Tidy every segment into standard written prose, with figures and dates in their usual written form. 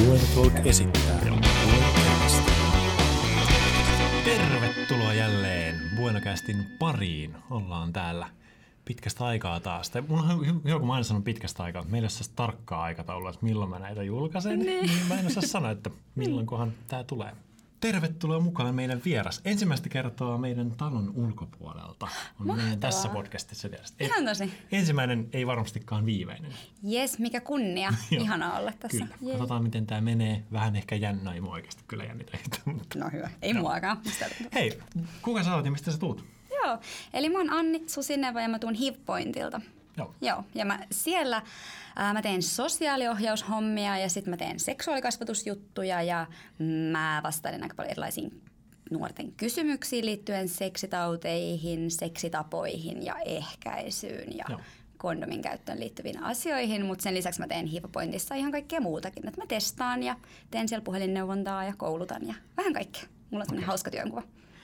Talk esittää Buenocast. Tervetuloa jälleen Buenocastin pariin. Ollaan täällä pitkästä aikaa taas. Mulla on hyvä, kun mä aina sanon pitkästä aikaa, mutta meillä ei ole tarkkaa aikataulua, että milloin mä näitä julkaisen. Niin mä en osaa sanoa, että milloinkohan tää tulee. Tervetuloa mukaan meidän vieras. Ensimmäistä kertaa meidän talon ulkopuolelta on meidän tässä podcastissa vieras. Ihan tosi. Ensimmäinen ei varmastikaan viimeinen. Jes, mikä kunnia. Ihanaa olla tässä. Kyllä. Katsotaan, miten tämä menee. Vähän ehkä jännä, ei mua oikeasti kyllä jännitä. No hyvä, ei muakaan. Hei, kuka sä oot ja mistä sä tuut? Joo, eli mä oon Anni Susineva ja mä tuun HIV-pointilta. Joo, ja siellä mä teen sosiaaliohjaushommia ja sitten mä teen seksuaalikasvatusjuttuja ja mä vastailen aika paljon erilaisiin nuorten kysymyksiin liittyen seksitauteihin, seksitapoihin ja ehkäisyyn ja kondomin käyttöön liittyviin asioihin, mutta sen lisäksi mä teen HIV-pointissa ihan kaikkea muutakin, että mä testaan ja teen siellä puhelinneuvontaa ja koulutan ja vähän kaikkea. Mulla on semmoinen hauska työnkuva.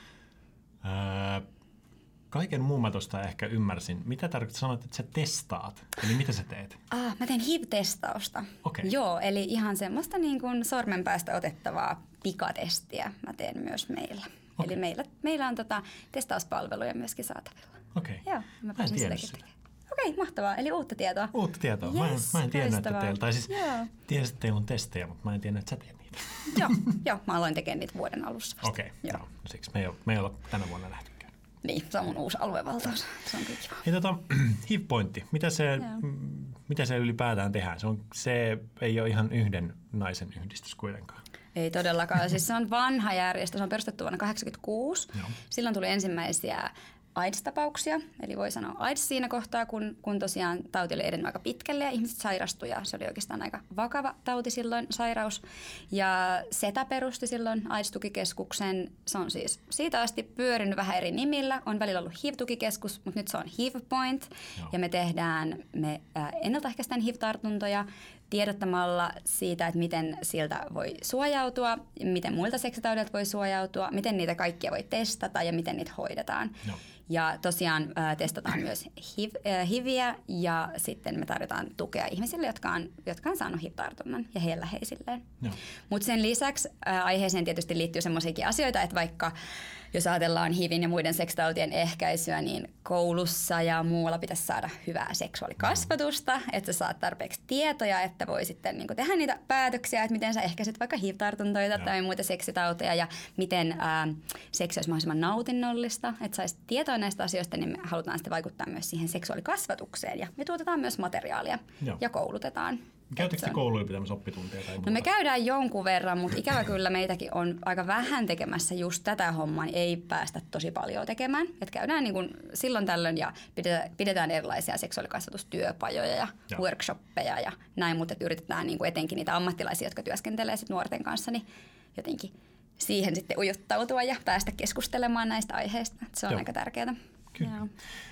Kaiken muun mä tuosta ehkä ymmärsin. Mitä tarkoittaa sanoa, että sä testaat? Eli mitä sä teet? Mä teen HIV-testausta. Okay. Joo, eli ihan semmoista niin kuin sormenpäästä otettavaa pikatestiä mä teen myös meillä. Okay. Eli meillä on testauspalveluja myöskin saatavilla. Okei. Joo, mä en tiennyt sitä. Okei, mahtavaa. Eli uutta tietoa. Uutta tietoa. Yes, mä en tiennyt, että teillä, tai siis tiesin, että teillä on testejä, mutta mä en tiennyt, että sä teet niitä. Joo, mä aloin tekemään niitä vuoden alussa vasta. Okei, no, siksi me ei olla tänä vuonna nähtykään. Niin, se on mun uusi aluevaltaus. Se on kyllä kiva. Hei, HIV-pointti. Mitä se ylipäätään tehdään? Se ei ole ihan yhden naisen yhdistys kuitenkaan. Ei todellakaan. Siis se on vanha järjestö. Se on perustettu vuonna 1986. Silloin tuli ensimmäisiä AIDS-tapauksia, eli voi sanoa AIDS siinä kohtaa, kun tosiaan tauti oli edennyt aika pitkälle ja ihmiset sairastui ja se oli oikeastaan aika vakava tauti silloin, sairaus. Ja SETA perusti silloin AIDS-tukikeskuksen. Se on siis siitä asti pyörinyt vähän eri nimillä. On välillä ollut HIV-tukikeskus, mutta nyt se on HIV-point. Ja me ennaltaehkäistään HIV-tartuntoja tiedottamalla siitä, että miten siltä voi suojautua, miten muilta seksitaudeilta voi suojautua, miten niitä kaikkia voi testata ja miten niitä hoidetaan. Ja tosiaan testataan myös HIViä ja sitten me tarjotaan tukea ihmisille, jotka on saanut HIV-tartunnan ja heidän läheisilleen. Mutta sen lisäksi aiheeseen tietysti liittyy semmoisiakin asioita, että vaikka jos ajatellaan HIVin ja muiden seksitautien ehkäisyä, niin koulussa ja muualla pitäisi saada hyvää seksuaalikasvatusta, että sä saat tarpeeksi tietoja, että voi sitten niin tehdä niitä päätöksiä, että miten sä ehkäiset vaikka HIV-tartuntoja tai muita seksitauteja ja miten seksi olisi mahdollisimman nautinnollista, että saisi tietoa näistä asioista, niin me halutaan sitten vaikuttaa myös siihen seksuaalikasvatukseen ja me tuotetaan myös materiaalia ja koulutetaan. Käytätkö kouluja pitämässä oppitunteja tai muuta? No me käydään jonkun verran, mutta ikävä kyllä meitäkin on aika vähän tekemässä just tätä hommaa, niin ei päästä tosi paljon tekemään. Et käydään niin kuin silloin tällöin ja pidetään erilaisia seksuaalikasvatustyöpajoja ja workshoppeja ja näin, mutta yritetään niin kuin etenkin niitä ammattilaisia, jotka työskentelee sit nuorten kanssa, niin jotenkin siihen sitten ujuttautua ja päästä keskustelemaan näistä aiheista. Et se on aika tärkeää. Kyllä.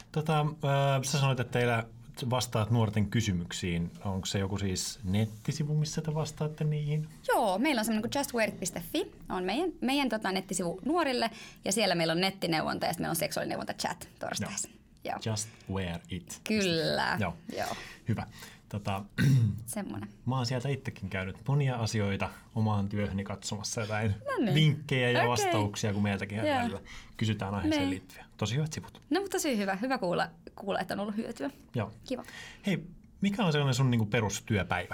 Sä sanoit, että teillä vastaat nuorten kysymyksiin. Onko se joku siis nettisivu, missä te vastaatte niihin? Joo, meillä on semmoinen kuin justwearit.fi, on meidän nettisivu nuorille ja siellä meillä on nettineuvonta ja sitten meillä on seksuaalineuvonta chat torstaisin. Just wear it. Kyllä. Joo. Hyvä. Semmoinen. Mä oon sieltä itsekin käynyt monia asioita omaan työhöni katsomassa jotain vinkkejä ja vastauksia, kun meiltäkin välillä kysytään aiheeseen liittyviä. Tosi hyvät sivut. No, mutta tosi hyvä. Hyvä kuulla, että on ollut hyötyä. Joo. Kiva. Hei, mikä on sellainen sun perustyöpäivä?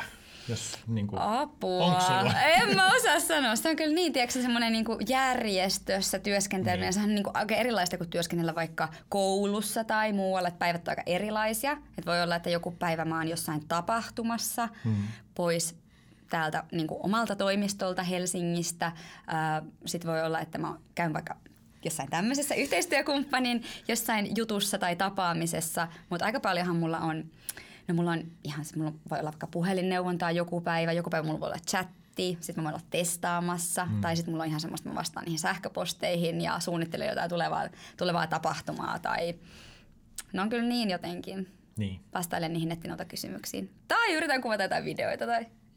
Apua. En mä osaa sanoa. Se on kyllä niin, tiedätkö, semmoinen järjestössä työskenteleminen. Se on aika erilaista kuin työskennellä vaikka koulussa tai muualla. Että päivät on aika erilaisia. Että voi olla, että joku päivä mä oon jossain tapahtumassa pois täältä omalta toimistolta Helsingistä. Sitten voi olla, että mä käyn vaikka jossain tämmöisessä yhteistyökumppanin, jossain jutussa tai tapaamisessa. Mutta aika paljonhan mulla mulla voi olla vaikka puhelinneuvontaa joku päivä mulla voi olla chatti, sitten mä voin olla testaamassa, tai sitten mulla on ihan semmoista, mä vastaan niihin sähköposteihin ja suunnittelen jotain tulevaa tapahtumaa, tai ne on kyllä niin jotenkin. Vastailen niihin nettinota kysymyksiin. Tai yritän kuvata jotain videoita, tai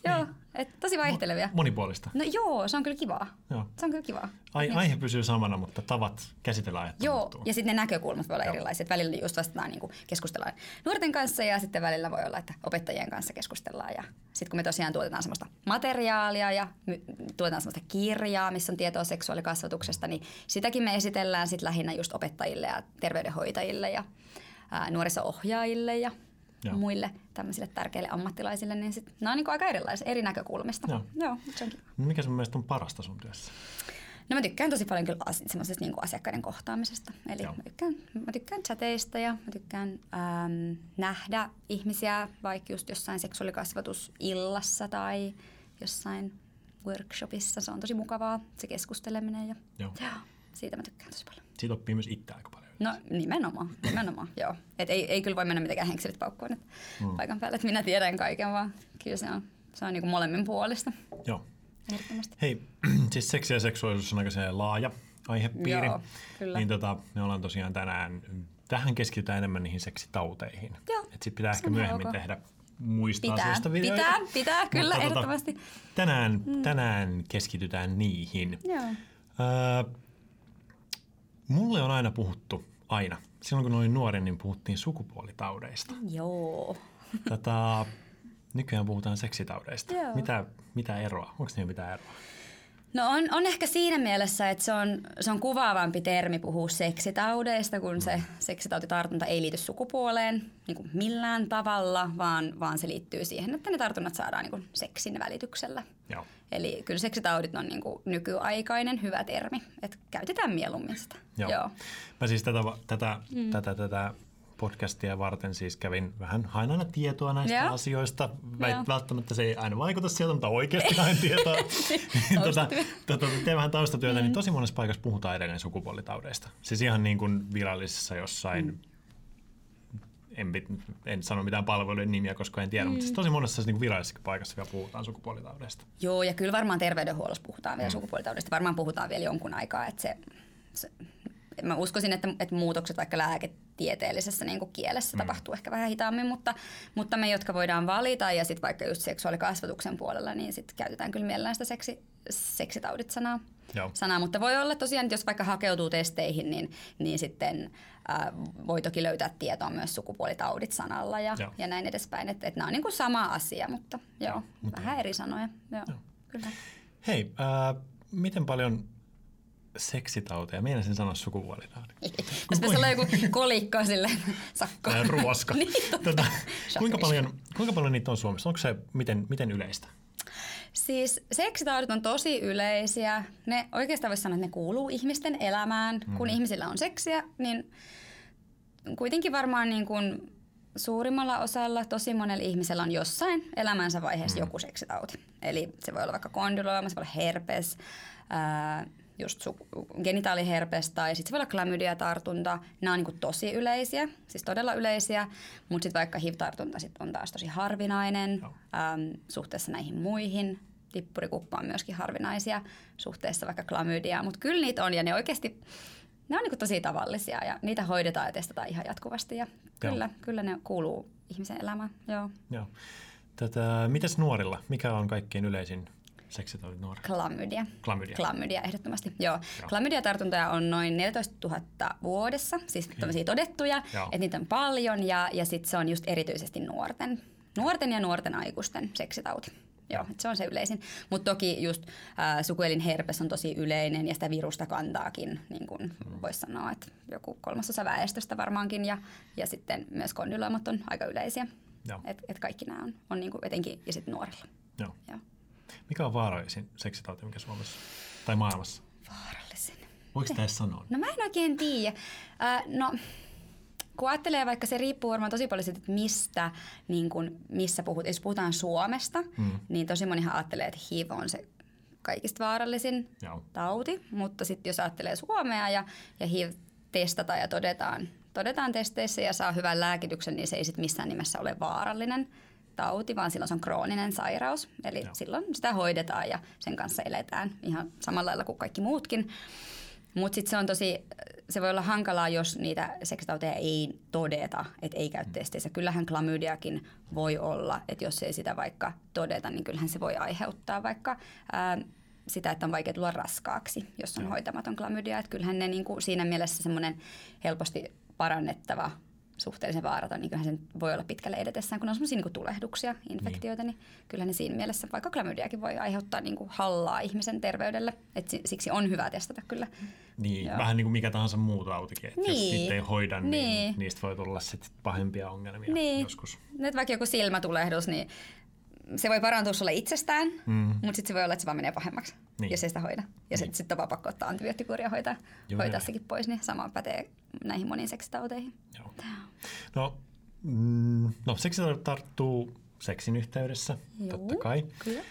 Tosi vaihtelevia. Monipuolista. No joo, se on kyllä kivaa. Joo. Se on kyllä kivaa. Aihe pysyy samana, mutta tavat käsitellä aihetta muuttuu. Ja sitten ne näkökulmat voi olla erilaiset. Välillä just vastataan niin keskustellaan nuorten kanssa ja sitten välillä voi olla, että opettajien kanssa keskustellaan. Ja sitten kun me tosiaan tuotetaan semmoista materiaalia ja tuotetaan semmoista kirjaa, missä on tietoa seksuaalikasvatuksesta, niin sitäkin me esitellään sitten lähinnä just opettajille ja terveydenhoitajille ja nuoriso-ohjaajille ja muille tämmöisille tärkeille ammattilaisille, niin sit, nämä on niin aika erilaisia, eri näkökulmista. Joo, se onkin. Mikä sun mielestä on parasta sun työssä? No mä tykkään tosi paljon kyllä semmoisesta niin asiakkaiden kohtaamisesta. Eli mä tykkään chateista ja mä tykkään nähdä ihmisiä vaikka just jossain seksuaalikasvatusillassa tai jossain workshopissa. Se on tosi mukavaa, se keskusteleminen ja siitä mä tykkään tosi paljon. Siitä oppii myös itse aika paljon. No nimenomaan, joo. Et ei kyllä voi mennä mitenkään henkselit paukkuun paikan päälle, että minä tiedän kaiken, vaan kyllä se on niin kuin molemmin puolesta. Joo. Hei, siis seksi ja seksuaalisuus on aika laaja aihepiiri. Joo, kyllä. Niin me ollaan tosiaan tähän keskitytään enemmän niihin seksitauteihin. Joo. Et sit pitää ehkä myöhemmin tehdä muista asioista videoita. Pitää kyllä, ehdottomasti. Tänään keskitytään niihin. Joo. Mulle on aina puhuttu, silloin kun olin nuori, niin puhuttiin sukupuolitaudeista. Joo. Nykyään puhutaan seksitaudeista. Joo. Mitä eroa? Onko niillä mitään eroa? No on ehkä siinä mielessä, että se on kuvaavampi termi puhua seksitaudeista, kun se seksitautitartunta ei liity sukupuoleen niin kuin millään tavalla, vaan se liittyy siihen, että ne tartunnat saadaan niin kuin seksin välityksellä. Joo. Eli kyllä seksitaudit on niin kuin nykyaikainen hyvä termi, että käytetään mieluummin sitä. Joo. Mä siis tätä podcastia varten siis hain aina tietoa näistä asioista. Välttämättä se ei aina vaikuta sieltä, mutta oikeasti hain tietoa. Teen vähän taustatyötä, niin tosi monessa paikassa puhutaan edelleen sukupuolitaudeista. Siis ihan niin kuin virallisessa jossain, en sano mitään palveluiden nimiä, koska en tiedä, mutta siis tosi monessa niin virallisessa paikassa vielä puhutaan sukupuolitaudeista. Joo, ja kyllä varmaan terveydenhuollossa puhutaan vielä sukupuolitaudeista. Varmaan puhutaan vielä jonkun aikaa, että mä uskoisin, että muutokset vaikka lääketieteellisessä niin kuin kielessä tapahtuu ehkä vähän hitaammin, mutta me, jotka voidaan valita ja sitten vaikka just seksuaalikasvatuksen puolella, niin sitten käytetään kyllä mielellään sitä seksitaudit-sanaa. Mutta voi olla tosiaan, että jos vaikka hakeutuu testeihin, niin sitten voi toki löytää tietoa myös sukupuolitaudit-sanalla ja näin edespäin. Että nämä on niin kuin sama asia, mutta vähän eri sanoja. Kyllä. Hei, miten paljon seksitauteja? Minä sen sanoa sukupuolitaudit. Jos pitäisi olla joku kolikko sille sakko. Ruoska. Niin, kuinka paljon niitä on Suomessa? Onko se miten yleistä? Siis seksitaudit on tosi yleisiä. Ne oikeastaan voisi sanoa, että ne kuuluu ihmisten elämään. Kun ihmisillä on seksiä, niin kuitenkin varmaan niin kuin suurimmalla osalla, tosi monella ihmisellä on jossain elämänsä vaiheessa joku seksitauti. Eli se voi olla vaikka kondylooma, se voi olla herpes, just genitaaliherpes tai sitten se voi olla klamydia-tartunta. Nämä on niin kuin tosi yleisiä, siis todella yleisiä, mutta sitten vaikka HIV-tartunta sit on taas tosi harvinainen suhteessa näihin muihin. Tippurikuppa on myöskin harvinaisia suhteessa vaikka klamydiaan, mutta kyllä niitä on ja ne oikeasti, ne on niin kuin tosi tavallisia ja niitä hoidetaan ja testataan ihan jatkuvasti ja kyllä ne kuuluu ihmisen elämään. Joo. Mites nuorilla? Mikä on kaikkein yleisin seksitaudit nuorilla? Klamydia ehdottomasti. Joo. Klamydia-tartuntoja on noin 14 000 vuodessa, siis tämmöisiä todettuja, että niitä on paljon ja sitten se on just erityisesti nuorten ja nuorten aikuisten seksitauti. Joo, se on se yleisin. Mutta toki just sukuelinherpes on tosi yleinen ja sitä virusta kantaakin, niin kuin voisi sanoa, että joku 3/3 väestöstä varmaankin ja sitten myös kondyloomat on aika yleisiä. Et kaikki nämä on niin kuin etenkin ja sitten nuorilla. Joo. Mikä on vaarallisin seksitauti, mikä Suomessa tai maailmassa? Vaarallisin. Voiko tämä sanoa? No mä en oikein tiedä. Kun ajattelee, vaikka se riippuu varmaan tosi paljon siitä, että mistä, niin kun, missä puhutaan. Jos puhutaan Suomesta, niin tosi monihan ajattelee, että HIV on se kaikista vaarallisin tauti. Mutta sitten jos ajattelee Suomea ja HIV testataan ja todetaan testeissä ja saa hyvän lääkityksen, niin se ei sitten missään nimessä ole vaarallinen tauti, vaan silloin se on krooninen sairaus. Eli silloin sitä hoidetaan ja sen kanssa eletään ihan samalla lailla kuin kaikki muutkin. Mutta sitten se voi olla hankalaa, jos niitä seksitauteja ei todeta, että ei käy testeissä. Kyllähän klamydiakin voi olla, että jos ei sitä vaikka todeta, niin kyllähän se voi aiheuttaa vaikka sitä, että on vaikea tulla raskaaksi, jos on hoitamaton klamydia. Että kyllähän ne niin kuin siinä mielessä semmoinen helposti parannettava, suhteellisen vaaraton, niin kyllähän se voi olla pitkälle edetessään, kun on semmoisia niin tulehduksia, infektioita, niin kyllähän ne siinä mielessä, vaikka klamydiakin voi aiheuttaa niin kuin hallaa ihmisen terveydelle. Et siksi on hyvä testata kyllä. Niin, vähän niin kuin mikä tahansa muu tautikin. Että jos niitä ei hoida, niin niistä voi tulla sitten pahempia ongelmia joskus. Nyt vaikka joku silmätulehdus, niin se voi parantua sulle itsestään, mutta sitten se voi olla, että se vaan menee pahemmaksi, jos ei sitä hoida. Ja sitten on vaan pakko ottaa antibioottikuuria hoitaa sekin pois, niin sama pätee näihin moniin seksitauteihin. Joo. No seksitaudit tarttuu seksin yhteydessä, totta kai. Kyllä.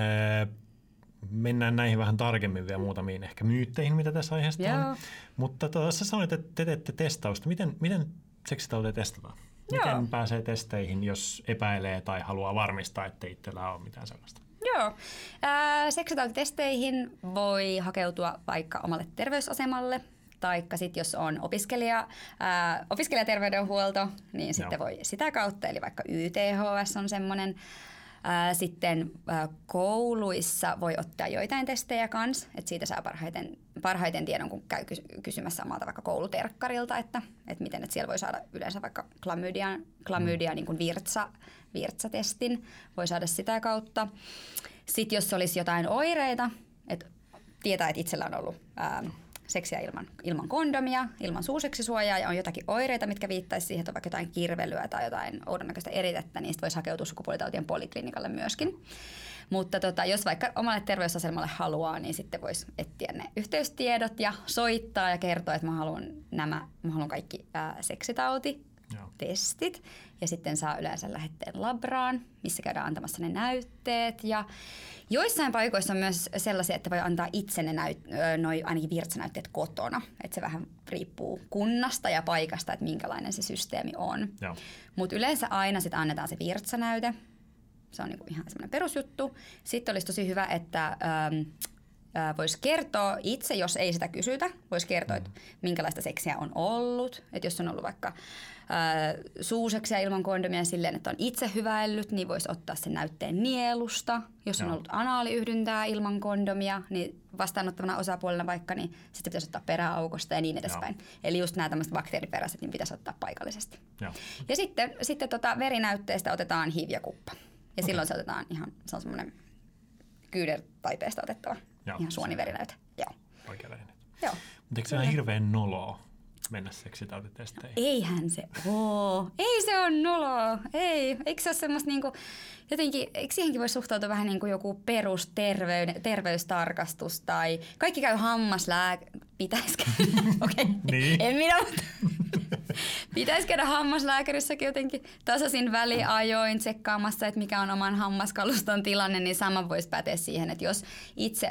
Mennään näihin vähän tarkemmin vielä muutamiin ehkä myytteihin, mitä tässä aiheesta on. Mutta sä sanoit, että te teette testausta. Miten seksitauteja testataan? Miten pääsee testeihin, jos epäilee tai haluaa varmistaa, että itsellä ole mitään sellaista? Joo. Seksitautitesteihin voi hakeutua vaikka omalle terveysasemalle, taikka sitten jos on opiskelijaterveydenhuolto, niin sitten voi sitä kautta, eli vaikka YTHS on semmoinen. Sitten kouluissa voi ottaa joitain testejä kanssa, että siitä saa parhaiten tiedon, kun käy kysymässä omalta vaikka kouluterkkarilta, että miten että siellä voi saada yleensä vaikka klamydia niin kuin virtsatestin, voi saada sitä kautta. Sitten jos olisi jotain oireita, että tietää, että itsellä on ollut seksiä ilman kondomia, ilman suuseksisuojaa ja on jotakin oireita, mitkä viittaisi siihen, että on vaikka jotain kirvelyä tai jotain oudonnäköistä eritettä, niin voisi hakeutua sukupuolitautien poliklinikalle myöskin. Mutta jos vaikka omalle terveysasemalle haluaa, niin sitten voisi etsiä ne yhteystiedot ja soittaa ja kertoa, että mä haluan kaikki seksitautitestit. Ja sitten saa yleensä lähetteen labraan, missä käydään antamassa ne näytteet. Ja joissain paikoissa on myös sellaisia, että voi antaa itse ne ainakin virtsanäytteet kotona. Että se vähän riippuu kunnasta ja paikasta, että minkälainen se systeemi on. Mutta yleensä aina sit annetaan se virtsanäyte. Se on niinku ihan semmoinen perusjuttu. Sitten olisi tosi hyvä, että voisi kertoa itse, jos ei sitä kysytä. Voisi kertoa, että minkälaista seksiä on ollut. Että jos on ollut vaikka suuseksiä ilman kondomia silleen, että on itse hyväillyt, niin voisi ottaa sen näytteen nielusta. Jos on ollut anaaliyhdyntää ilman kondomia, niin vastaanottavana osapuolena vaikka, niin sitten pitäisi ottaa peräaukosta ja niin edespäin. Eli just nämä tämmöiset bakteeriperäiset, niin pitäisi ottaa paikallisesti. Ja sitten verinäytteestä otetaan HIV ja kuppa. Ja silloin se otetaan se on semmoinen kyydertaipeesta otettava ihan suoniverinäyte. Oikea verinäyte. Joo. Mutta eikö se ole hirveän noloa mennä seksitautitesteihin? Eihän se oo. Ei se ole noloa. Ei. Eikö se ole semmoista niinku, jotenkin, eikö siihenkin voi suhtautua vähän niin kuin joku perusterveystarkastus tai kaikki käy pitäisikö? Okei, niin. En minä, mutta pitäisi käydä hammaslääkärissäkin jotenkin tasaisin väliajoin tsekkaamassa, että mikä on oman hammaskaluston tilanne, niin sama voisi päteä siihen, että jos itse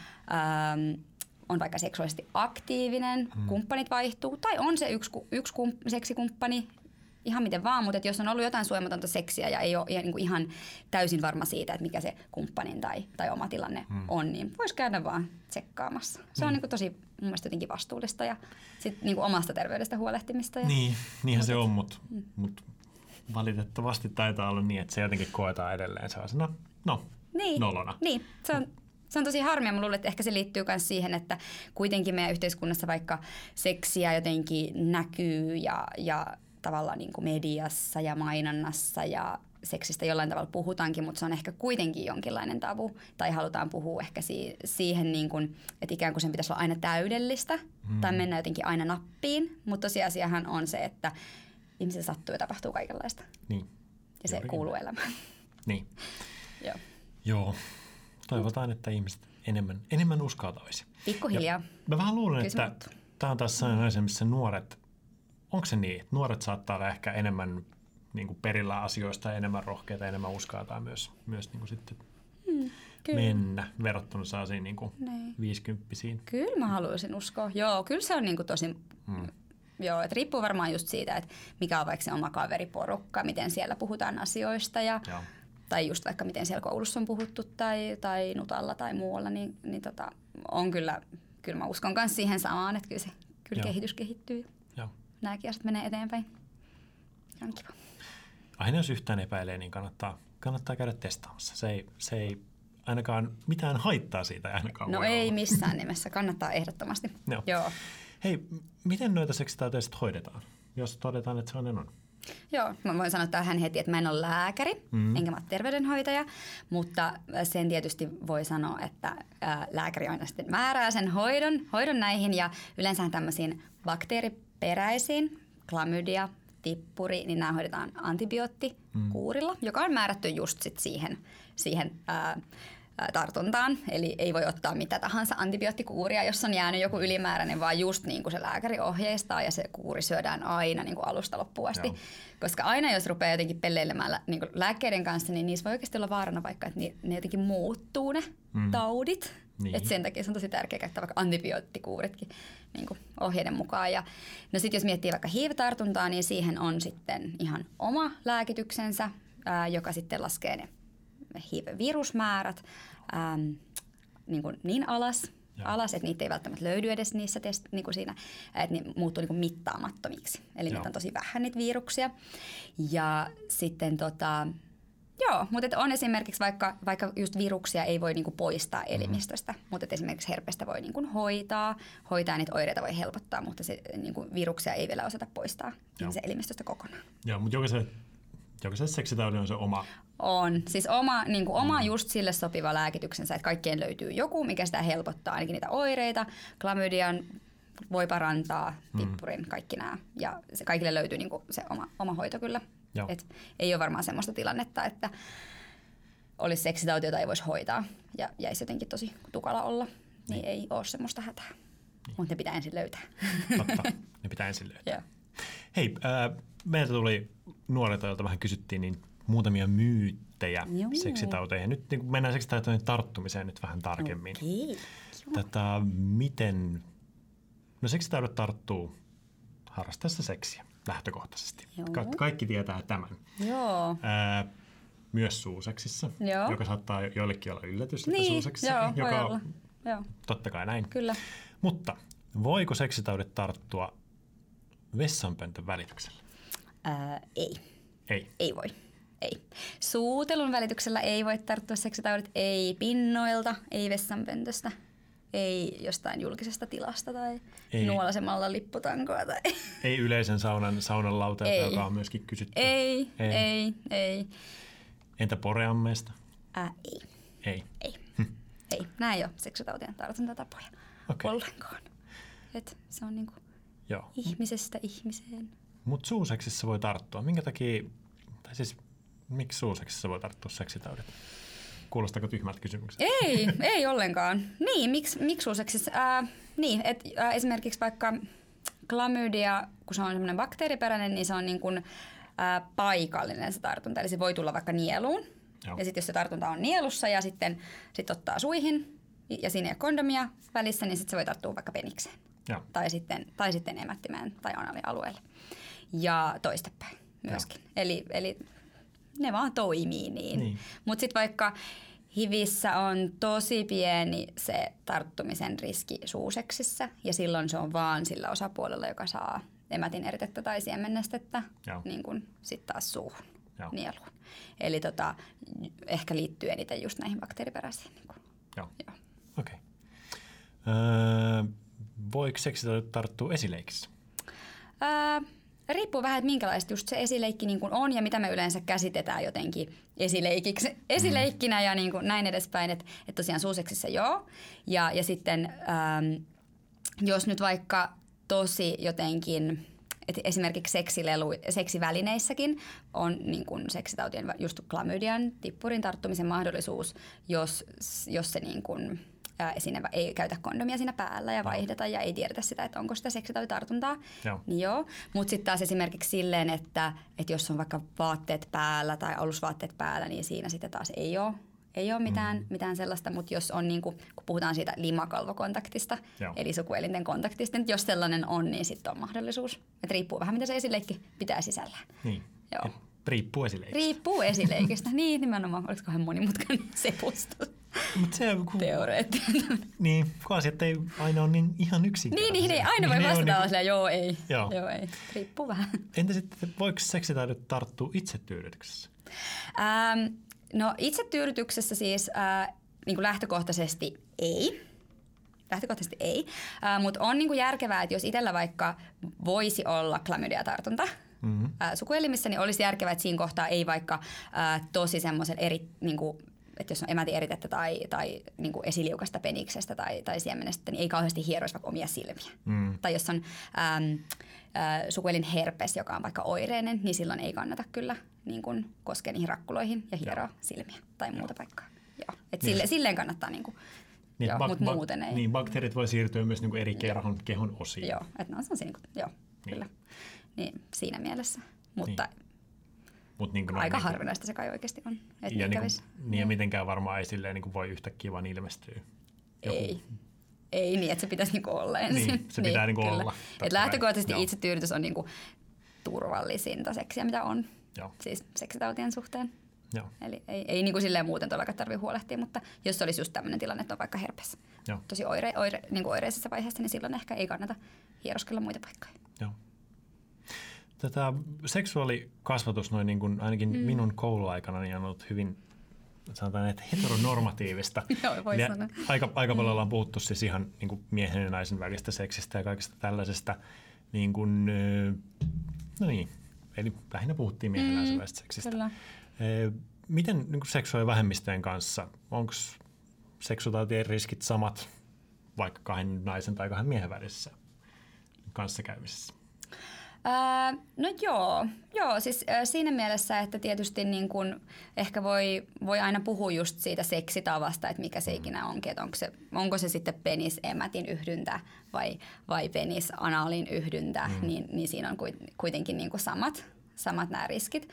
on vaikka seksuaalisesti aktiivinen, kumppanit vaihtuu, tai on se yksi seksikumppani, ihan miten vaan, mutta jos on ollut jotain suojamatonta seksiä ja ei ole ihan täysin varma siitä, että mikä se kumppanin tai oma tilanne on, niin voisi käydä vaan tsekkaamassa. Se on tosi mun mielestä jotenkin vastuullista ja sit omasta terveydestä huolehtimista. Niinhän se on, mutta valitettavasti taitaa olla niin, että se jotenkin koetaan edelleen sellaisena nolona. Niin, se on tosi harmia. Mä luulen, että ehkä se liittyy myös siihen, että kuitenkin meidän yhteiskunnassa vaikka seksiä jotenkin näkyy ja tavallaan niin kuin mediassa ja mainonnassa ja seksistä jollain tavalla puhutaankin, mutta se on ehkä kuitenkin jonkinlainen tabu. Tai halutaan puhua ehkä siihen, niin kuin, että ikään kuin sen pitäisi olla aina täydellistä tai mennä jotenkin aina nappiin. Mutta tosiasiahan on se, että ihmisillä sattuu ja tapahtuu kaikenlaista. Niin. Ja se kuuluu elämään. Niin. Joo. Toivotaan, että ihmiset enemmän uskaltaisi. Pikkuhiljaa. Mä vähän luulen, että tämä on taas sellainen asia, missä nuoret, onko se niin, että nuoret saattaa olla ehkä enemmän niin kuin perillä asioista, enemmän rohkeita, enemmän uskaltaa myös niin kuin sitten mennä verrattuna saasiin niin kuin 50-vuotiaisiin. Kyllä mä haluaisin uskoa. Joo, kyllä se on niin kuin tosi... Joo, että riippuu varmaan just siitä, että mikä on vaikka se oma kaveriporukka, miten siellä puhutaan asioista tai just vaikka miten siellä koulussa on puhuttu tai Nutalla tai muualla, niin on kyllä kyllä mä uskon myös siihen samaan, että kyllä kehitys kehittyy. Joo. Nämäkin asiat menee eteenpäin. On kiva. Aina jos yhtään epäilee, niin kannattaa käydä testaamassa. Se ei ainakaan mitään haittaa siitä ainakaan. No ei missään nimessä, kannattaa ehdottomasti. Joo. Hei, miten noita seksitauteja sitten hoidetaan, jos todetaan, että se on? Joo, mä voin sanoa tähän heti, että mä en ole lääkäri, enkä mä ole terveydenhoitaja, mutta sen tietysti voi sanoa, että lääkäri aina sitten määrää sen hoidon näihin ja yleensähän tämmöisiin bakteeriperäisiin, klamydia, tippuri, niin nämä hoidetaan antibioottikuurilla, joka on määrätty just sit siihen tartuntaan. Eli ei voi ottaa mitä tahansa antibioottikuuria, jos on jäänyt joku ylimääräinen, vaan just niin kuin se lääkäri ohjeistaa ja se kuuri syödään aina niin kuin alusta loppuun asti. Koska aina jos rupeaa jotenkin pelleilemään niin kuin lääkkeiden kanssa, niin niissä voi oikeasti olla vaarana vaikka, että ne jotenkin muuttuu ne taudit. Niin. Et sen takia se on tosi tärkeää käyttää vaikka antibioottikuuritkin niin kuin ohjeiden mukaan. Ja, no sitten jos miettii vaikka HIV-tartuntaa, niin siihen on sitten ihan oma lääkityksensä, joka sitten laskee ne HIV-virusmäärät niin alas, että niitä ei välttämättä löydy edes niissä niin kuin siinä, että ne muuttuu niin kuin mittaamattomiksi. Eli niitä on tosi vähän niitä viruksia. Ja sitten mutta on esimerkiksi vaikka just viruksia ei voi niinku poistaa elimistöstä, mutta esimerkiksi herpestä voi niinku hoitaa niitä oireita voi helpottaa, mutta se niinku viruksia ei vielä osata poistaa ihmisen elimistöstä kokonaan. Joo, mutta jokaiselle seksitaudin on se oma. On. Siis oma just sille sopiva lääkityksensä, että kaikkeen löytyy joku, mikä sitä helpottaa, ainakin niitä oireita. Klamydian voi parantaa, tippurin, kaikki nämä. Ja se kaikille löytyy niinku se oma hoito kyllä. Et ei ole varmaan semmoista tilannetta, että olisi seksitauti, jota ei voisi hoitaa ja jäisi jotenkin tosi tukala olla. Niin ei ole semmoista hätää. Mutta ne pitää ensin löytää. Totta, ne pitää ensin löytää. Hei, meiltä tuli nuorilta, joilta vähän kysyttiin, niin muutamia myyttejä seksitauteihin. Nyt niin mennään seksitauteihin tarttumiseen nyt vähän tarkemmin. Miten... No seksitaudet tarttuu harrastaessa seksiä lähtökohtaisesti. Kaikki tietää tämän. Joo. Myös suuseksissä, joka saattaa joillekin olla yllätys, että suuseksissä. Voi olla. Joo. Totta kai näin. Kyllä. Mutta voiko seksitaudet tarttua vessanpöntön välityksellä? Ei. Ei voi. Ei. Suutelun välityksellä ei voi tarttua seksitaudit, ei pinnoilta, ei vessanpöntöstä, ei jostain julkisesta tilasta tai nuolasemalla lipputankoa. Tai ei yleisen saunan lauteelta, joka on myöskin kysytty. Ei. Entä poreammeesta? Ei. Nämä ei ole seksitautien tartuntatapoja ollenkaan. Se on niinku ihmisestä ihmiseen. Mutta suuseksissä voi tarttua. Minkä takia, tai siis miksi suuseksissä voi tarttua seksitaudit? Kuulostaako tyhmältä kysymykseltä? Ei ollenkaan. Niin, miksi suuseksissä? Esimerkiksi vaikka klamydia, kun se on semmoinen bakteeriperäinen, niin se on niin kuin, paikallinen se tartunta. Eli se voi tulla vaikka nieluun. Ja sitten jos se tartunta on nielussa ja sitten ottaa suihin ja siinä ei ole kondomia välissä, niin sitten se voi tarttua vaikka penikseen. Tai sitten emättimeen tai anaalialueelle. Ja toistepäin myöskin. Eli ne vaan toimii niin. Mutta sitten vaikka HIVissä on tosi pieni se tarttumisen riski suuseksissä ja silloin se on vaan sillä osapuolella, joka saa emätin eritettä tai siemennestettä, niin kuin sitten taas suuhun, nieluun. Eli ehkä liittyy eniten just näihin bakteeriperäisiin. Niin Joo. Okei. Voiko seksitaudit tarttua esileikissä? Riippuu vähän, että minkälaista just se esileikki niin kuin on ja mitä me yleensä käsitetään jotenkin esileikkinä ja niin kuin näin edespäin. Että tosiaan suuseksissä Ja sitten jos nyt vaikka tosi jotenkin, että esimerkiksi seksivälineissäkin on niin kuin seksitautien just klamydian, tippurin tarttumisen mahdollisuus, jos se niin kuin esine ei käytä kondomia siinä päällä ja vaihdeta ja ei tiedetä sitä, että onko sitä seksitautitartuntaa. Niin mutta sitten taas esimerkiksi silleen, että jos on vaikka vaatteet päällä tai alusvaatteet päällä, niin siinä sitten taas ei ole mitään sellaista, mutta jos on niin kun puhutaan siitä limakalvokontaktista, eli sukuelinten kontaktista, niin jos sellainen on, niin sitten on mahdollisuus. Et riippuu vähän, mitä se esileikki pitää sisällään. Niin. Riippuu esileikistä. Riippuu esileikistä. Niin, nimenomaan. Olisikohan monimutkainen sepustus? Mut se, teoreettinen. Niin, kun asiat ei aina ole niin ihan yksinkertaisia. Niin, aina voi vastata niin, joo ei. Joo. Ei. Riippuu vähän. Entä sitten, voiko seksitaidot tarttua itsetyydytyksessä? No itsetyydytyksessä siis niin kuin lähtökohtaisesti ei. Mutta on niinku järkevää, että jos itsellä vaikka voisi olla klamydiatartunta sukuelimissä, niin olisi järkevää, että siinä kohtaa ei vaikka tosi semmoisen niinku, että jos on emätieeritettä tai niinku esiliukasta peniksestä tai siemenestä, niin ei kauheasti hieroisi vaikka omia silmiä. Tai jos on sukuelin herpes, joka on vaikka oireinen, niin silloin ei kannata kyllä niin kuin koskea niihin rakkuloihin ja hieroa silmiä tai muuta paikkaa. Joo. Et silleen kannattaa niinku. Niin, mutta muuten ei. Niin, bakteerit voi siirtyä myös niinku eri kehon osiin. Joo, että ne on sellaisia, kyllä. Niin, siinä mielessä. Mutta aika harvinaista se kai oikeasti on, että niin kävisi. Ja mitenkään varmaan ei silleen niin voi yhtäkkiä vaan ilmestyä. Ei niin, että se pitäisi niinku olla ensin. Niin, se pitää niinku olla. Et lähtökohtaisesti itsetyydytys on niinku turvallisinta seksiä, mitä on. Joo. Siis seksitautien suhteen. Joo. Eli ei niin kuin silleen muuten todellakaan tarvitse huolehtia, mutta jos olisi just tämmöinen tilanne, että on vaikka herpes tosi niin kuin oireisessa vaiheessa, niin silloin ehkä ei kannata hieroskella muita paikkoja. Joo. Tätä seksuaalikasvatus noin niin kuin ainakin minun kouluaikana niin on ollut hyvin, sanotaan, että heteronormatiivista. Joo, voi sanoa. Aika paljon ollaan puhuttu siis ihan niin kuin miehen ja naisen välistä seksistä ja kaikesta tällaisesta. Niin kuin, no niin, eli lähinnä puhuttiin miehen ja naisen välistä seksistä. Kyllä. Miten niin kuin seksuaalivähemmistöjen kanssa, onko seksuaalitautien riskit samat vaikka kahden naisen tai kahden miehen välisessä kanssakäymisessä? No joo, siis siinä mielessä, että tietysti niin kun ehkä voi aina puhua just siitä seksitavasta, että mikä se ikinä onkin, että onko se sitten penis-emätin yhdyntä vai penis-anaalin yhdyntä, niin siinä on kuitenkin niin kuin samat nämä riskit.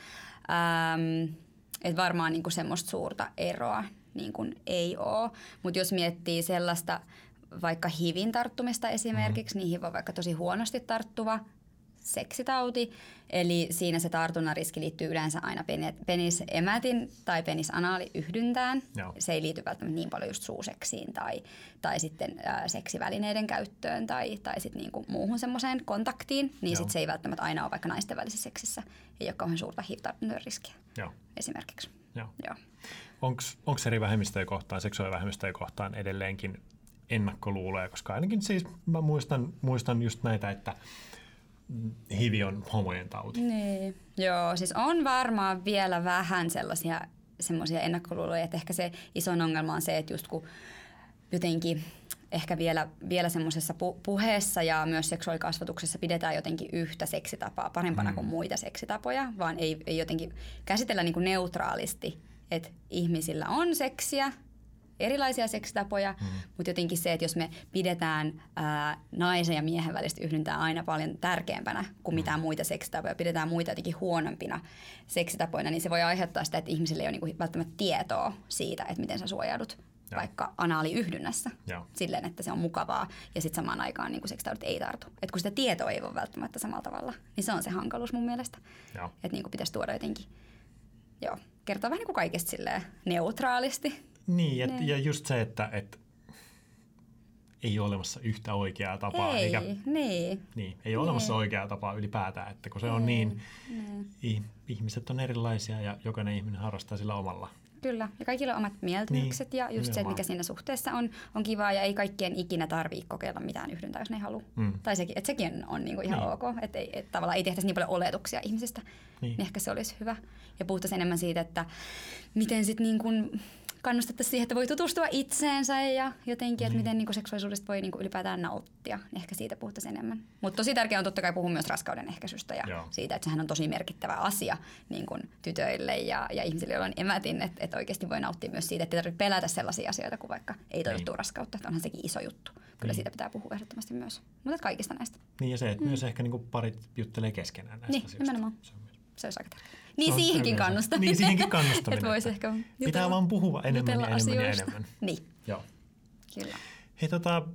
Että varmaan niin kuin semmoista suurta eroa niin kuin ei ole, mutta jos miettii sellaista vaikka HIVin tarttumista esimerkiksi, niin HIV on vaikka tosi huonosti tarttuva seksitauti, eli siinä se tartunnan riski liittyy yleensä aina penisemätin tai penisanaaliyhdyntään. Joo. Se ei liity välttämättä niin paljon just suuseksiin tai sitten seksivälineiden käyttöön tai sitten niinku muuhun semmoiseen kontaktiin, niin sit se ei välttämättä aina ole vaikka naisten välisessä seksissä. Ei ole kauhean suurta HIV-tartunnan riskiä esimerkiksi. Joo. Onko eri vähemmistöjä kohtaan, seksuaalivähemmistöjä kohtaan edelleenkin ennakkoluuloja, koska ainakin siis mä muistan just näitä, että HIV on homojen tauti. Niin. Joo, siis on varmaan vielä vähän semmoisia ennakkoluuloja, että ehkä se isoin ongelma on se, että just kun jotenkin ehkä vielä semmoisessa puheessa ja myös seksuaalikasvatuksessa pidetään jotenkin yhtä seksitapaa parempana kuin muita seksitapoja, vaan ei jotenkin käsitellä niin kuin neutraalisti, että ihmisillä on seksiä, erilaisia seksitapoja, mutta jotenkin se, että jos me pidetään naisen ja miehen välistä yhdyntää aina paljon tärkeämpänä kuin mitään muita seksitapoja, pidetään muita jotenkin huonompina seksitapoina, niin se voi aiheuttaa sitä, että ihmisille ei ole niinku välttämättä tietoa siitä, että miten sä suojaudut vaikka anaaliyhdynnässä silleen, että se on mukavaa ja sitten samaan aikaan niin seksitaudit ei tartu. Et kun sitä tietoa ei ole välttämättä samalla tavalla, niin se on se hankaluus mun mielestä. Että niin pitäisi tuoda jotenkin, kertoa vähän niin kuin kaikesta silleen neutraalisti. Niin, ja just se, että ei ole olemassa yhtä oikeaa tapaa. Ei ole olemassa oikeaa tapaa ylipäätään, että kun se on ihmiset on erilaisia ja jokainen ihminen harrastaa sillä omalla. Kyllä, ja kaikilla on omat mieltymykset ja just se, että mikä siinä suhteessa on kivaa ja ei kaikkien ikinä tarvitse kokeilla mitään yhdyntää, jos ne ei halua. Tai sekin on niinku ihan ok, että tavallaan ei tehtäisi niin paljon oletuksia ihmisistä, niin ehkä se olisi hyvä. Ja puhuttaisiin enemmän siitä, että miten sitten niin kuin kannustettaisiin siihen, että voi tutustua itseensä ja jotenkin, että miten niin kuin seksuaalisuudesta voi niin kuin ylipäätään nauttia. Ehkä siitä puhuttaisiin enemmän. Mutta tosi tärkeää on totta kai puhua myös raskauden ehkäisystä ja siitä, että sehän on tosi merkittävä asia niin kuin tytöille ja ihmisille, joilla on emätin, että oikeasti voi nauttia myös siitä, että ei tarvitse pelätä sellaisia asioita kuin vaikka ei toivottua raskautta. Että onhan sekin iso juttu. Kyllä siitä pitää puhua ehdottomasti myös. Mutta kaikista näistä. Niin ja se, että myös ehkä niin kuin parit juttelee keskenään näistä asioista. Nimenomaan. Se olisi aika tärkeää. Niin siihenkin kannustaminen. Niin siihenkin kannustaminen. Että voisi ehkä pitää vaan puhua enemmän ja enemmän. Niin. Joo. Kyllä. Hei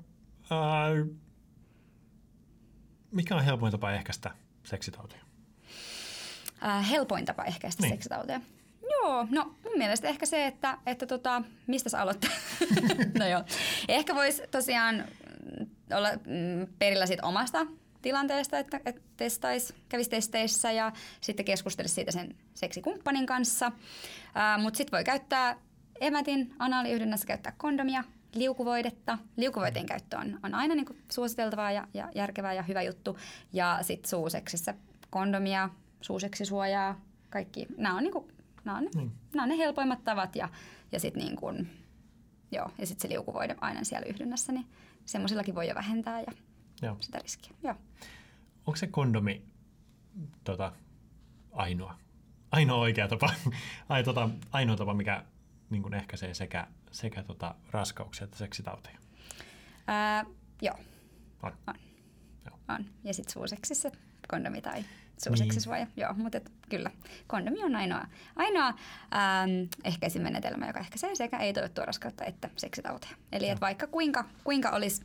mikä on helpoin tapa ehkäistä seksitautia? Helpoin tapa ehkäistä seksitautia? Joo, no mun mielestä ehkä se, että mistä sä aloittaa? No joo, ehkä voisi tosiaan olla perillä siitä omasta tilanteesta, että kävisi testeissä ja sitten keskustelisi siitä sen seksikumppanin kanssa. Mutta sitten voi käyttää evätin anaaliyhdynnässä käyttää kondomia, liukuvoidetta. Liukuvoiteen käyttö on aina niinku suositeltavaa ja järkevää ja hyvä juttu. Ja sitten suuseksissä kondomia, suuseksisuojaa, kaikki. Nämä on ne helpoimmat tavat ja sitten niinku, ja sit se liukuvoide aina siellä yhdynnässä, niin semmoisillakin voi jo vähentää ja sitä riskiä. Joo. Onko se kondomi ainoa oikea tapa, ainoa tapa, mikä niin kuin ehkäisee sekä raskauksia että seksitauteja? Joo. On. Ja sitten suuseksissä kondomi tai suuseksisuoja. Niin. Joo, mutta kyllä kondomi on ainoa ehkäisymenetelmä, joka ehkäisee sekä ei-toivottua raskautta että seksitauteja. Eli et vaikka kuinka olisi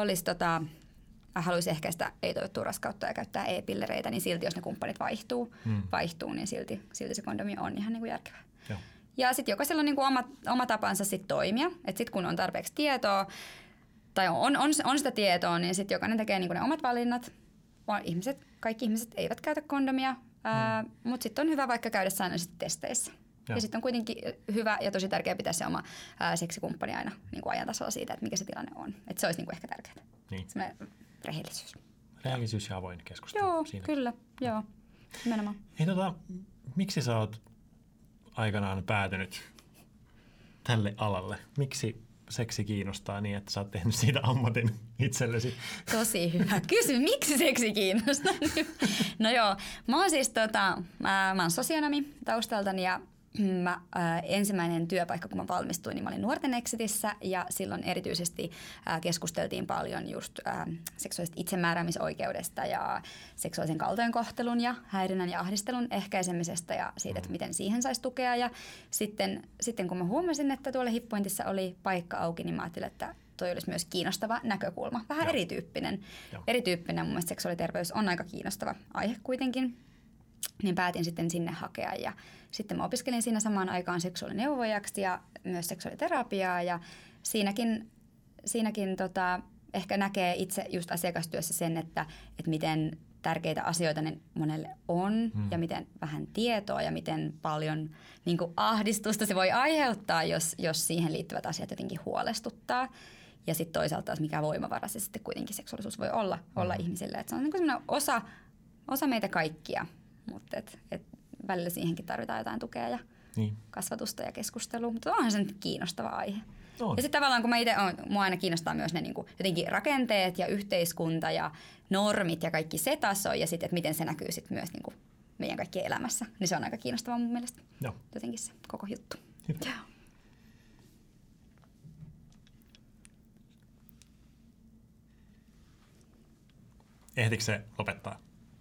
haluaisi ehkäistä ei-toivottua raskautta ja käyttää e-pillereitä, niin silti jos ne kumppanit vaihtuu, niin silti se kondomi on ihan niin kuin järkevää. Joo. Ja sitten jokaisella on niin kuin oma tapansa sit toimia. Että sitten kun on tarpeeksi tietoa tai on sitä tietoa, niin sitten jokainen tekee niin kuin ne omat valinnat. Kaikki ihmiset eivät käytä kondomia, mutta sitten on hyvä vaikka käydä säännöllisesti testeissä. Ja sitten on kuitenkin hyvä ja tosi tärkeää pitää se oma seksikumppani aina niin kuin ajan tasalla siitä, että mikä se tilanne on. Että se olisi niin kuin ehkä tärkeää. Niin. Sellainen rehellisyys. Rehellisyys ja avoin keskustelu. Joo, siinä. Kyllä. Joo, nimenomaan. Hei, miksi sä oot aikanaan päätynyt tälle alalle? Miksi seksi kiinnostaa niin, että sä oot tehnyt siitä ammatin itsellesi? Tosi hyvä kysy. Miksi seksi kiinnostaa? No joo, mä oon siis mä oon sosionomi taustaltani ja ensimmäinen työpaikka, kun mä valmistuin, niin mä olin Nuorten Exitissä ja silloin erityisesti keskusteltiin paljon just seksuaalisesta itsemääräämisoikeudesta ja seksuaalisen kaltoinkohtelun ja häirinnän ja ahdistelun ehkäisemisestä ja siitä, että miten siihen saisi tukea. Ja sitten kun mä huomasin, että tuolla HIP-pointissa oli paikka auki, niin mä ajattelin, että toi olisi myös kiinnostava näkökulma. Vähän erityyppinen. Erityyppinen. Mun mielestä seksuaaliterveys on aika kiinnostava aihe kuitenkin. Niin päätin sitten sinne hakea ja sitten mä opiskelin siinä samaan aikaan seksuaalineuvojaksi ja myös seksuaaliterapiaa ja siinäkin ehkä näkee itse just asiakastyössä sen, että miten tärkeitä asioita ne monelle on ja miten vähän tietoa ja miten paljon niin kuin ahdistusta se voi aiheuttaa, jos siihen liittyvät asiat jotenkin huolestuttaa. Ja sitten toisaalta taas mikä voimavara se sitten kuitenkin seksuaalisuus voi olla ihmisille. Että se on niin kuin sellainen osa meitä kaikkia. Mutta välillä siihenkin tarvitaan jotain tukea ja kasvatusta ja keskustelua. Mutta onhan se nyt kiinnostava aihe. On. Ja sitten tavallaan kun mua aina kiinnostaa myös ne niinku, jotenkin rakenteet ja yhteiskunta ja normit ja kaikki se taso. Ja sitten, että miten se näkyy sit myös niinku meidän kaikkien elämässä. Niin se on aika kiinnostavaa mun mielestä. Joo. Jotenkin se koko juttu. Joo. Ehtikö se lopettaa?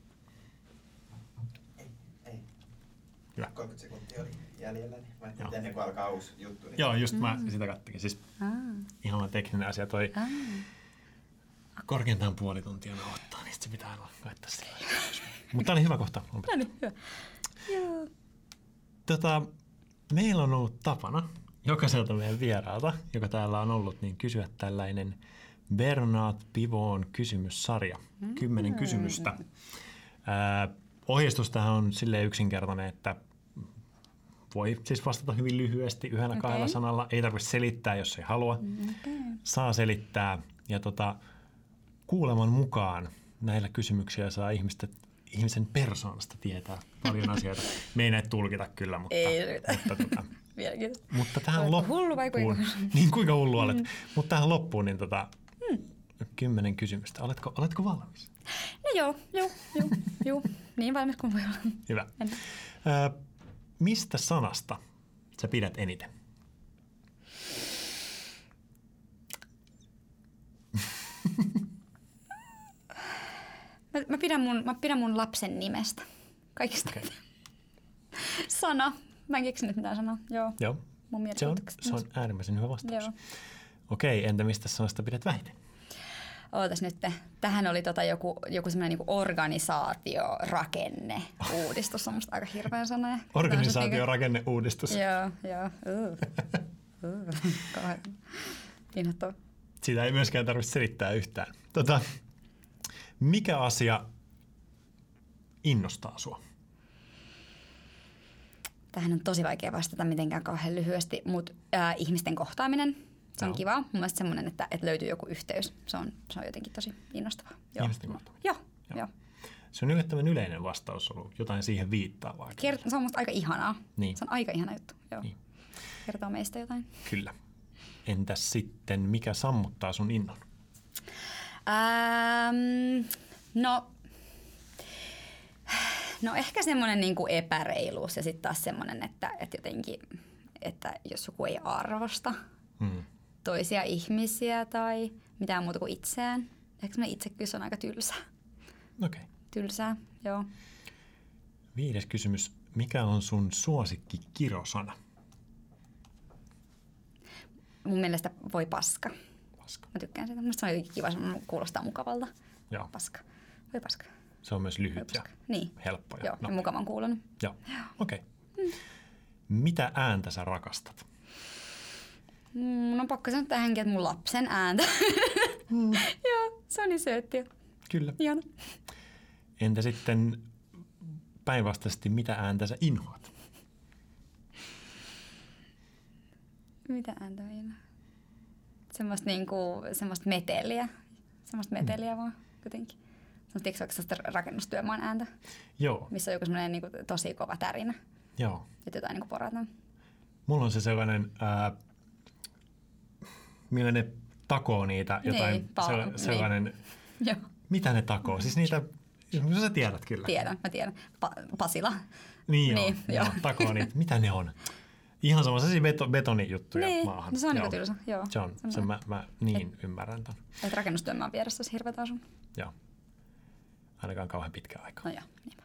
30 sekuntia oli jäljellä, niin mä ajattelin, ennen kuin alkaa uusi juttu. Niin... Joo, just mä sitä katsoin. Siis ihan tekninen asia toi korkeintaan puoli tuntia nauhoittaa, niin se pitää laittaa sillä. Mutta tää oli hyvä kohta. No niin, hyvä. Joo. Meillä on ollut tapana jokaiselta meidän vieraalta, joka täällä on ollut, niin kysyä tällainen Bernard Pivon kysymyssarja. 10 kysymystä. Ohjeistus tähän on silleen yksinkertainen, että voi siis vastata hyvin lyhyesti yhdellä kahdella sanalla. Ei tarvitse selittää, jos ei halua. Saa selittää. Ja kuuleman mukaan näillä kysymyksillä saa ihmisen persoonasta tietää paljon asioita. Me ei näitä tulkita kyllä, mutta tähän loppuun. Hullu vai kuinka? Niin kuinka hullu olet. Mutta tähän loppuun niin 10 kysymystä. Oletko valmis? No joo. Niin valmis kuin voi olla. Hyvä. Mistä sanasta sä pidät eniten? Mä pidän mun lapsen nimestä. Kaikista. Okay. Sana. Mä en keksinyt mitään sanaa. Joo. Mun se on äärimmäisen hyvä vastaus. Joo. Okei, entä mistä sanasta pidät vähiten? ootas nyt, tähän oli joku semmoinen niinku organisaatiorakenne uudistus, on musta aika hirveä sana. Organisaatiorakenneuudistus. Joo. Kauhean inhottava. Siitä ei myöskään tarvitse selittää yhtään. Mikä asia innostaa sua? Tähän on tosi vaikea vastata mitenkään kauhean lyhyesti, mutta ihmisten kohtaaminen, se on kiva. Mun mielestä semmoinen, että löytyy joku yhteys, se on jotenkin tosi innostavaa. Ihmisten kohtaaminen? Joo. Se on yllättävän yleinen vastaus ollut, jotain siihen viittaavaa. Se on musta aika ihanaa. Niin. Se on aika ihana juttu. Joo. Niin. Kertoo meistä jotain. Kyllä. Entäs sitten, mikä sammuttaa sun innon? No ehkä semmoinen niinku epäreiluus ja sitten taas semmoinen, että jotenkin, että jos joku ei arvosta toisia ihmisiä tai mitään muuta kuin itseään. Ehkä semmoinen itsekkyys on aika tylsää. Okei. Tylsää, joo. 5. kysymys. Mikä on sun suosikki kirosana? Mun mielestä voi paska. Paska. Mä tykkään siitä. Musta se on jotenkin kiva, se kuulostaa mukavalta. Joo. Paska. Voi paska. Se on myös lyhyt ja niin. helppo. Joo, ja mukavan kuulunut. Joo, okei. Mitä ääntä sä rakastat? Mun on pakko sanoa tähänkin, että mun lapsen ääntä. Joo, se on niin sööttiä. Kyllä. Ihana. Entä sitten päinvastaisesti, mitä ääntä sä inhoat? Mitä ääntä minä? Semmoista meteliä. Semmoista meteliä vaan jotenkin. Tiedätkö vaikka sellaista rakennustyömaan ääntä? Joo. Missä on joku semmoinen niin tosi kova tärinä. Joo. Että jotain niin porataan. Mulla on se sellainen, millä ne takoo niitä, jotain sellainen, Joo. Mitä ne takoo? Siis niitä, sä tiedät kyllä. Mä tiedän. Pasila. Niin joo, takoo niitä. Mitä ne on? Ihan sellaisia betonijuttuja maahan. No se on niin tylsä, joo. Se on, mä ymmärrän ton. Että rakennustyömaan vieressä olisi hirveä asun. Joo. Ainakaan kauhean pitkä aika. No joo, niinpä.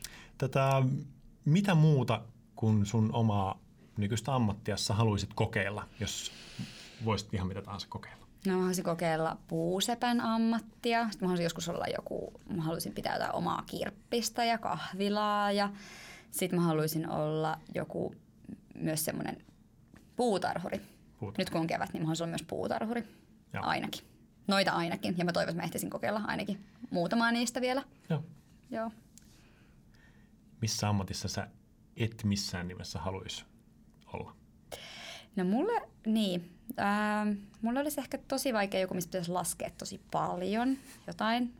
Mitä muuta kuin sun omaa nykyistä ammattiassa haluaisit kokeilla, jos voisit ihan mitä tahansa kokeilla? No mä haluaisin kokeilla puusepän ammattia. Sitten mä haluaisin joskus olla mä haluaisin pitää jotain omaa kirppistä ja kahvilaa. Ja sitten mä haluaisin olla joku myös semmoinen puutarhuri. Nyt kun on kevät, niin mä haluaisin olla myös puutarhuri. Joo. Ainakin. Noita ainakin. Ja mä toivon, että mä ehtisin kokeilla ainakin muutamaa niistä vielä. Joo. Missä ammatissa sä et missään nimessä haluaisi olla? No mulle olisi ehkä tosi vaikea joku, mistä pitäisi laskea tosi paljon jotain.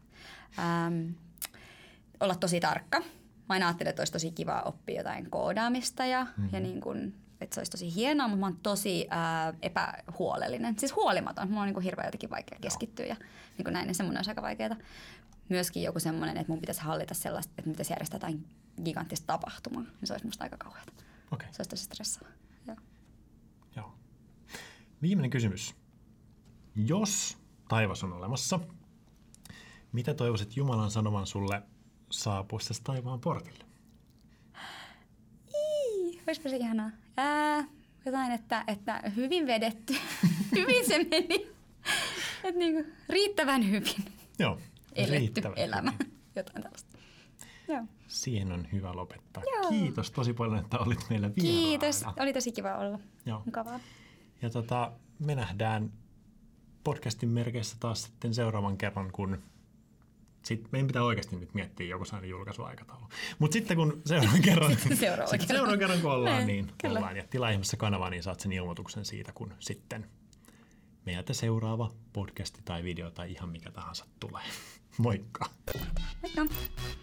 Olla tosi tarkka. Mä aina ajattelin, että olisi tosi kiva oppia jotain koodaamista ja niin kuin, että se olisi tosi hienoa, mutta mä oon tosi epähuolellinen. Siis huolimaton. Mulla on niin kuin hirveän jotenkin vaikea keskittyä ja niin kuin näin, niin se mun olisi aika vaikeaa. Myöskin joku semmoinen, että mun pitäisi hallita sellaista, että mun pitäisi järjestää jotain giganttista tapahtumaa. Niin se olisi musta aika kauheata. Okay. Se olisi tosi stressaavaa. Joo. Viimeinen kysymys. Jos taivas on olemassa, mitä toivoisit Jumalan sanoman sulle saapuessasi taivaan portille? Olisipa se ihanaa. Jotain, että hyvin vedetty. Hyvin se meni. Että niinku riittävän hyvin. Joo. Eletty elämä. Jotain tällaista. Joo. Siihen on hyvä lopettaa. Joo. Kiitos tosi paljon, että olit meillä vieraana. Kiitos. Oli tosi kiva olla. Joo. Mukavaa. Ja me nähdään podcastin merkeissä taas sitten seuraavan kerran, kun meidän pitää oikeasti nyt miettiä joku sellainen julkaisuaikataulu. Mutta sitten kun seuraavan kerran kun ollaan, niin ollaan. Ja tilaa ihmeessä kanavaa, niin saat sen ilmoituksen siitä, kun sitten meiltä seuraava podcasti tai video tai ihan mikä tahansa tulee. Moikka! Moikka!